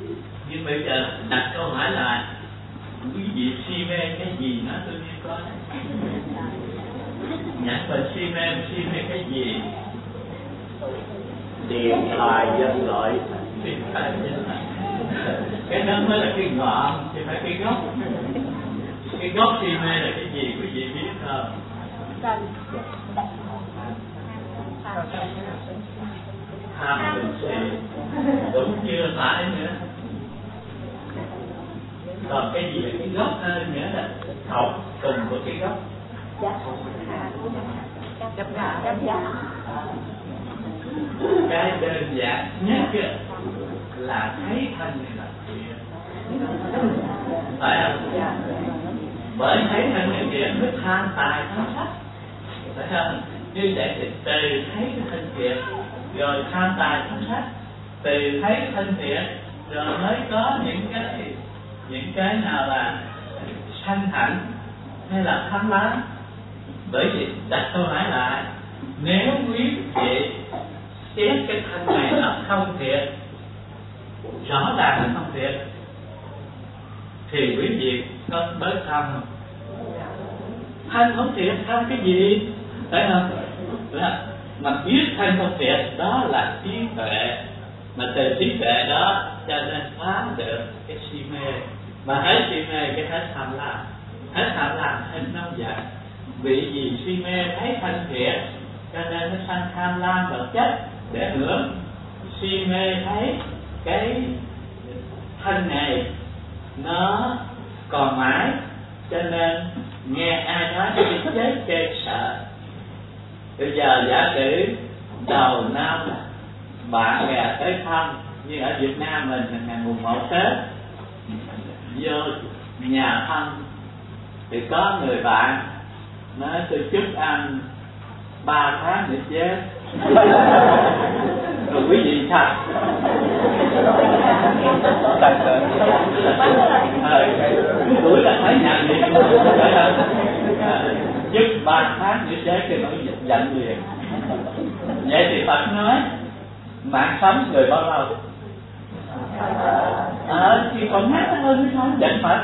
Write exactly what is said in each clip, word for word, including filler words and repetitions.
Nhưng bây giờ đặt câu hỏi là quý vị si mê cái gì nó tôi biết có nhạc và si mê si mê cái gì? Điện thoại dân loại. Điện thoại dân loại. Cái đó mới là cái ngọn, chứ phải cái gốc. Cái gốc si mê là cái gì quý vị biết không? Tham sân si. Đúng chưa phải nữa. Còn cái gì là cái gốc hơn nữa là học cùng của cái gốc. Cái đơn giản nhất là thấy thân này là thiện, phải không? Bởi thấy thân này thiện mới tham tài tham sắc, phải không? Như vậy thì từ thấy cái thân thiện rồi tham tài tham sắc, từ thấy thân thiện rồi mới có những cái những cái nào là sanh hạnh hay là tham lam. Bởi vì đặt câu hỏi lại, nếu quý vị xét cái thân này là không thiện, rõ ràng là không thiện, thì quý vị có bớt tham không? Thân không thiện tham cái gì? Phải không? Đó. Mà biết thân không thiện đó là trí tuệ, mà từ trí tuệ đó cho nên phá được cái si mê, mà hết si mê cái hết tham lam, hết tham lam hết nóng giận. Vì gì si mê thấy thân thiện cho nên nó sanh tham lam vật chất để hưởng, si mê thấy cái thân này nó còn mãi cho nên nghe ai nói thì chết kê sợ. Bây giờ giả sử đầu năm bạn bè tới thăm, như ở Việt Nam mình là ngày mùng một Tết, vô nhà thăm thì có người bạn nói tôi chúc anh ba tháng nữa chết. Rồi quý vị sao? Tuổi là thấy nhà liền, chúc ba tháng nữa chết thì nó giận liền. Vậy thì Phật nói mạng sống người bao lâu? Ờ thì còn ngắn hơn thôi, giận Phật.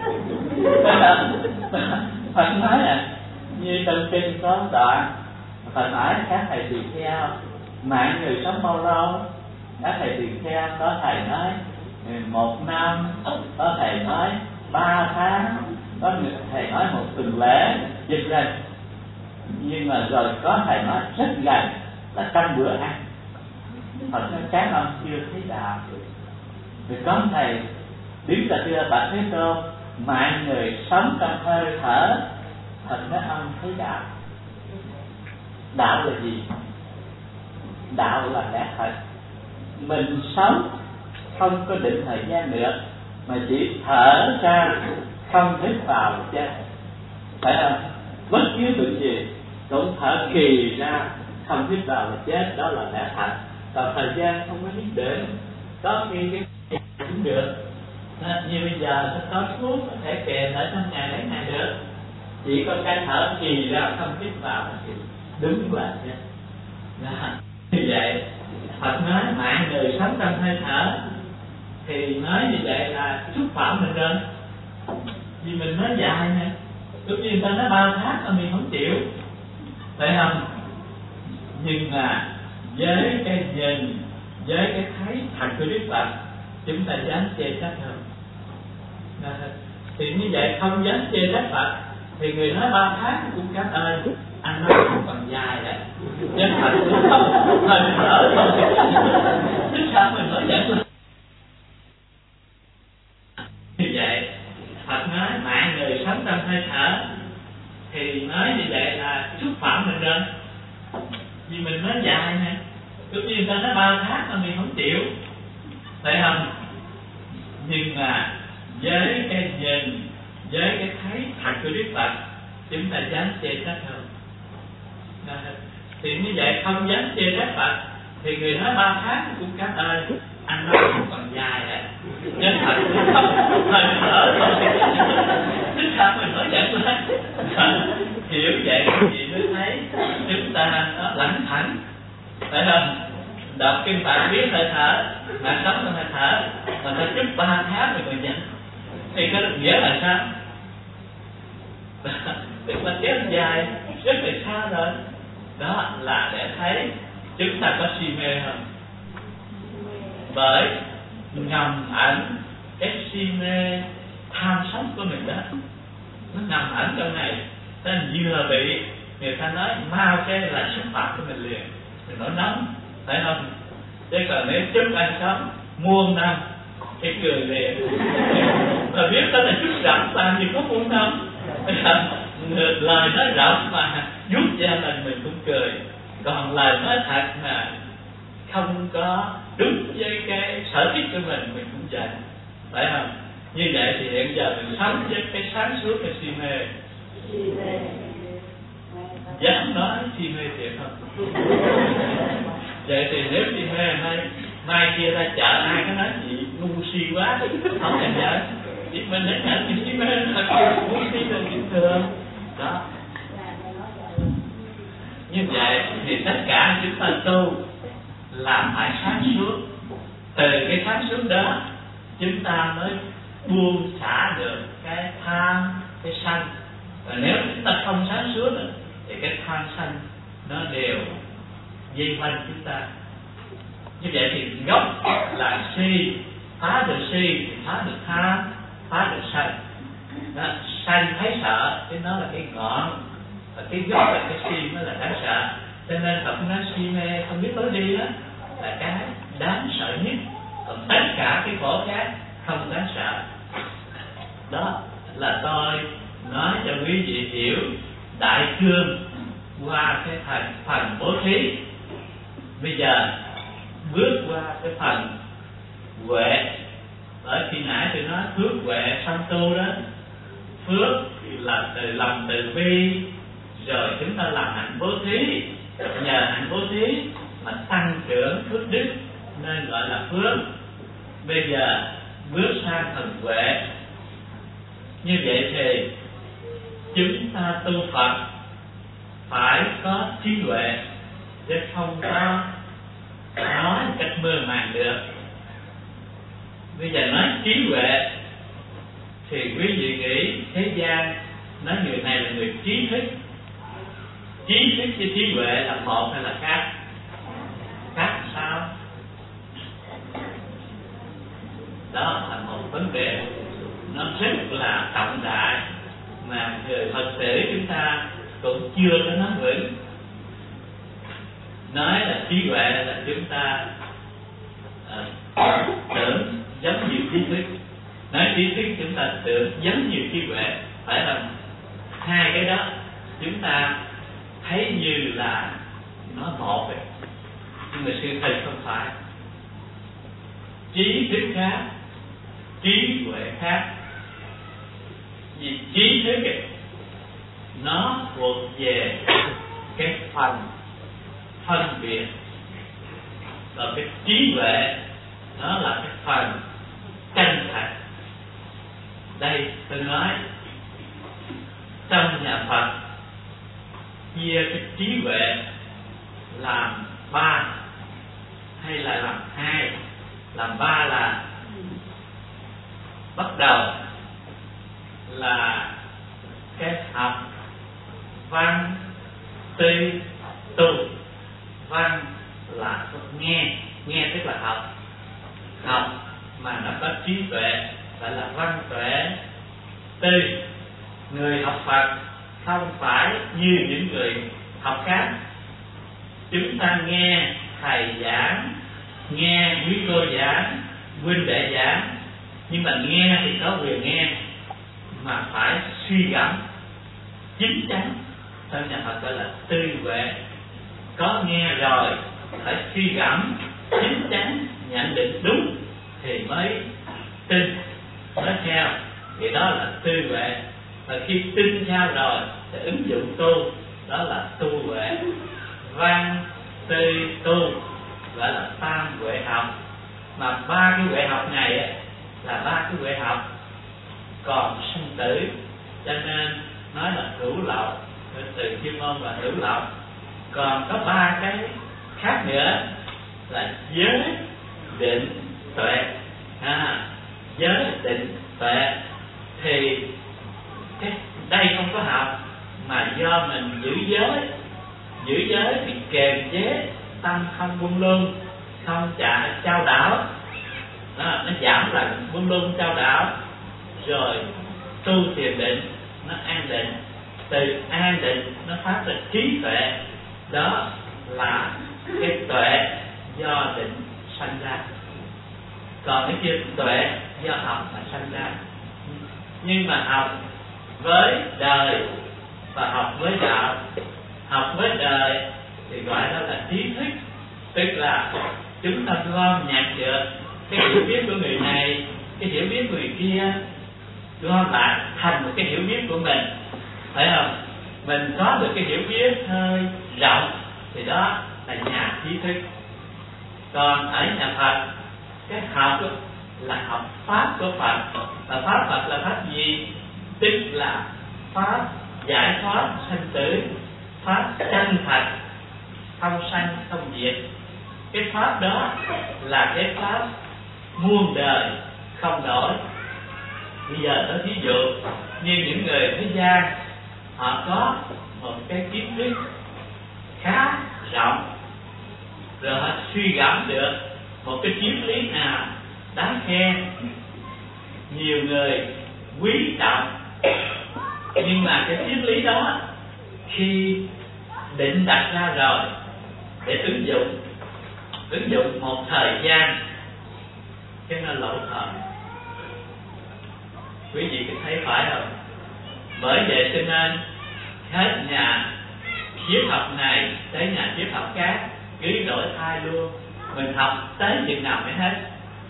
Phật nói là như trong kinh có đoạn Phật hỏi các thầy tỳ kheo mạng người sống bao lâu? Các thầy tỳ kheo có thầy nói một năm, có thầy nói ba tháng, có thầy nói một tuần lễ, dịch ra. Nhưng mà rồi có thầy nói rất gần là trăm bữa ăn. Phật nói các ông chưa thấy đạo. Rồi có thầy đứng ra thưa Bạch Thế Tôn, mạng người sống trong hơi thở. Phật nói ông thấy đạo. Đạo là gì? Đạo là lẽ thật. Mình sống không có định thời gian nữa, mà chỉ thở ra không hít vào chết, phải không? Bất cứ bệnh gì cũng thở kỳ ra không hít vào là chết, đó là lẽ thật. Còn thời gian không có nhất định, có khi cái cũng được. Như bây giờ nó có thuốc có thể kèm ở trong ngày lấy ngày được, chỉ có cái thở kỳ ra không hít vào thì đúng là chết. Như vậy Phật nói mạng người sống trong hơi thở, thì nói như vậy là xúc phạm mình rồi. Vì mình nói dài nè, lúc như người ta nói ba tháng mà mình không chịu, phải không? Nhưng mà với cái nhìn, với cái thấy thật của Đức Phật, chúng ta dám chê trách không? Thì như vậy không dám chê trách Phật, thì người nói ba tháng cũng cảm ơn, anh nói cũng còn dài đấy, nhưng mà cũng không hơi thở thôi. Chứ sao mình nói vậy? Như vậy Phật nói mạng người sống trong hơi thở, thì nói như vậy là xúc phạm mình rồi. Vì mình nói dài nè, lúc như người ta nói ba tháng mà mình không chịu, phải không? Nhưng mà với cái nhìn, với cái thấy thật của Đức Phật, chúng ta dám chê trách không? Thì như vậy không dám chê trách Phật, thì người nói ba tháng cũng cảm ơn, anh nói cũng còn dài đấy, nhưng thật cũng không hơi thở thôi. Chứ sao mình nói vậy mà hiểu vậy thì mới thấy chúng ta nó lãnh thảnh, phải không? đọc kinh Phật biết hơi thở, mà sống trong hơi thở, mà ta chút ba tháng rồi mình nhận, thì có được nghĩa là sao? Tức là kéo dài rất là xa rồi. Đó là để thấy chúng ta có si mê không? Bởi ngầm ẩn cái si mê tham sống của mình đó, nó nằm ẩn trong này, nên vừa bị người ta nói mau cái là xúc phạm của mình liền, mình nói nóng, phải không? Chứ còn nếu chúc anh sống muôn năm cái cười liền, mà biết đó là chút rộng làm gì có muôn năm, lời nói rộng mà rút ra mình mình cũng cười, còn lời nói thật mà không có đúng với cái sở thích của mình mình cũng giận, phải không? Như vậy thì hiện giờ mình sống với cái sáng suốt cái si mê, dám nói si mê thiệt không? Vậy thì nếu si mê hay mai kia ra chợ ai có nói gì ngu si quá không cần giỡn, chỉ mình đã nhận cái si mê thật, ngu si là chuyện thường đó. Như vậy thì tất cả chúng ta tu là phải sáng suốt, từ cái sáng suốt đó chúng ta mới buông xả được cái tham, cái sân. Và nếu chúng ta không sáng suốt thì cái tham sân nó đều dây quanh chúng ta. Như vậy thì gốc là si, phá được si thì phá được tham, phá được sân. Đó, sân thấy sợ chứ nó là cái ngọn, và cái gốc là cái si mới là đáng sợ. Cho nên Phật nói si mê không biết lối đi đó là cái đáng sợ nhất, còn tất cả cái khổ khác không đáng sợ. Đó là tôi nói cho quý vị hiểu đại cương qua cái phần phần bố thí. Bây giờ bước qua cái phần huệ. Ở khi nãy tôi nói phước huệ song tu đó, phước là từ lòng từ bi, rồi chúng ta làm hạnh bố thí, nhờ hạnh bố thí mà tăng trưởng phước đức nên gọi là phước. Bây giờ bước sang phần huệ. Như vậy thì chúng ta tu Phật phải có trí huệ, chứ không có nói một cách mơ màng được. Bây giờ nói trí huệ thì quý vị nghĩ thế gian nói người này là người trí thức. Trí thức với trí huệ là một hay là khác? Khác sao? Đó là một vấn đề nó rất là trọng đại mà người Phật tử chúng ta cũng chưa có nắm vững. Nói là trí huệ là chúng ta uh, tưởng giống như trí thức, nói trí thức chúng ta tưởng giống như trí huệ, phải không? Hai cái đó chúng ta thấy như là nó một vậy, nhưng mà sự thật không phải. Trí thức khác, trí huệ khác. Vì trí thức ấy, nó thuộc về cái phần phân biệt, và cái trí huệ nó là cái phần chân thật. Đây tôi nói trong nhà Phật chia cái trí huệ làm ba hay là làm hai? Làm ba là bắt đầu là cái học văn tư tu. Văn là nghe, nghe tức là học, học mà nó có trí tuệ gọi là văn tuệ. Tư, người học Phật không phải như những người học khác. Chúng ta nghe thầy giảng, nghe quý cô giảng, huynh đệ giảng, nhưng mà nghe thì có quyền nghe mà phải suy gẫm chính chắn. Trong nhà Phật gọi là tư huệ. Có nghe rồi phải suy gẫm chính chắn, nhận định đúng thì mới tin, mới theo, thì đó là tư huệ. Và khi tin theo rồi thì ứng dụng tu, đó là tu huệ. Văn tư tu gọi là tam huệ học. Mà ba cái huệ học này ấy, là ba cái huệ học còn sinh tử, cho nên nói là hữu lậu, từ chuyên môn là hữu lậu. Còn có ba cái khác nữa là giới định tuệ. À, giới định tuệ thì cái đây không có học, mà do mình giữ giới. Giữ giới thì kềm chế tâm không buông lung, không chả trao đảo. Đó, nó giảm lại buông lung trao đảo, rồi tu thiền định nó an định, từ an định nó phát ra trí tuệ. Đó là cái tuệ do định sanh ra, còn cái kia tuệ do học mà sanh ra. Nhưng mà học với đời và học với đạo. Học với đời thì gọi đó là trí thức, tức là chúng ta gom nhặt được cái hiểu biết của người này, cái hiểu biết của người kia, gom lại thành một cái hiểu biết của mình, phải không? Mình có được cái hiểu biết hơi rộng thì đó là nhà trí thức. Còn ở nhà Phật, cái học là học pháp của Phật. Và pháp Phật là pháp gì? Tức là pháp giải thoát sanh tử, pháp chân thật, không sanh không diệt. Cái pháp đó là cái pháp muôn đời không đổi. Bây giờ nói ví dụ như những người thế gian, họ có một cái kiến thức khá rộng, rồi họ suy gẫm được một cái triết lý nào đáng khen, nhiều người quý trọng. Nhưng mà cái triết lý đó khi định đặt ra rồi để ứng dụng ứng dụng một thời gian cái nó lỗi thời. Quý vị có thấy phải không? Bởi vậy cho nên hết nhà triết học này tới nhà triết học khác cứ đổi thay luôn. Mình học tới chừng nào mới hết?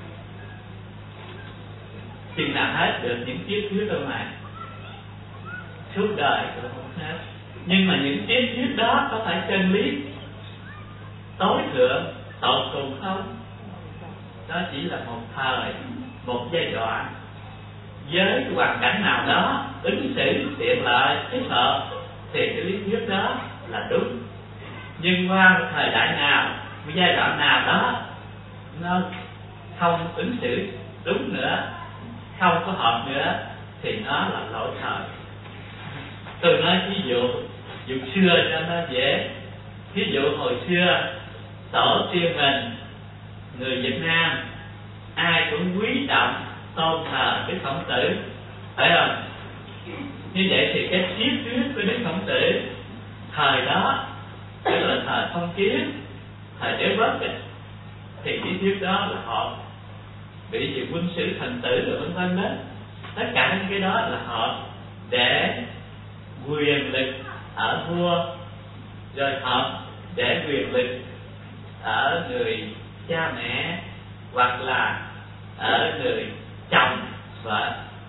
Chừng nào hết được những triết thuyết đâu mà suốt đời cũng không hết. Nhưng mà những triết thuyết đó có phải chân lý tối thượng tột cùng không? Đó chỉ là một thời, một giai đoạn, với cái hoàn cảnh nào đó ứng xử tiện lợi cái sợ thì cái lý thuyết đó là đúng. Nhưng qua một thời đại nào, một giai đoạn nào đó nó không ứng xử đúng nữa, không có hợp nữa thì nó là lỗi thời. Tôi nói ví dụ dụ xưa cho nó dễ. Ví dụ hồi xưa tổ tiên mình người Việt Nam ai cũng quý trọng tôn thờ Đức Khổng Tử, phải không? Như vậy thì cái triết thuyết của Đức Khổng Tử thời đó, tức là thời phong kiến, thời đế quốc ấy, thì lý thuyết đó là họ bị gì quân sự thần tử rồi vân vân đó. Tất cả những cái đó là họ để quyền lực ở vua, rồi họ để quyền lực ở người cha mẹ, hoặc là ở người chồng vợ.